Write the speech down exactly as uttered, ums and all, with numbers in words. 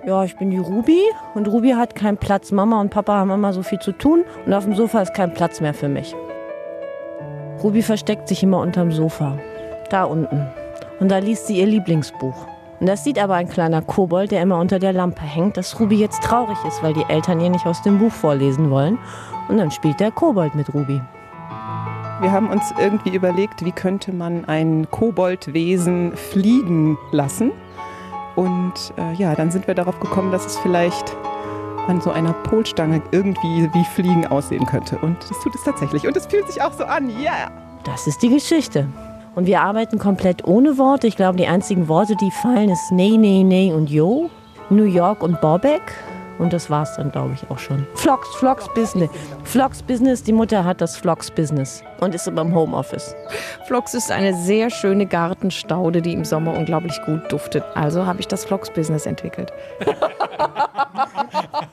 Ja, ich bin die Ruby und Ruby hat keinen Platz. Mama und Papa haben immer so viel zu tun und auf dem Sofa ist kein Platz mehr für mich. Ruby versteckt sich immer unterm Sofa, da unten. Und da liest sie ihr Lieblingsbuch. Und das sieht aber ein kleiner Kobold, der immer unter der Lampe hängt, dass Ruby jetzt traurig ist, weil die Eltern ihr nicht aus dem Buch vorlesen wollen. Und dann spielt der Kobold mit Ruby. Wir haben uns irgendwie überlegt, wie könnte man ein Koboldwesen fliegen lassen. Und äh, ja, dann sind wir darauf gekommen, dass es vielleicht an so einer Polstange irgendwie wie Fliegen aussehen könnte. Und das tut es tatsächlich. Und es fühlt sich auch so an. Ja! Yeah. Das ist die Geschichte. Und wir arbeiten komplett ohne Worte. Ich glaube, die einzigen Worte, die fallen, ist nee, nee, nee und yo. New York und Bobek. Und das war's dann, glaube ich, auch schon. Vlogs, Vlogs Business. Vlogs Business, die Mutter hat das Vlogs Business und ist immer im Homeoffice. Vlogs ist eine sehr schöne Gartenstaude, die im Sommer unglaublich gut duftet. Also habe ich das Vlogs Business entwickelt.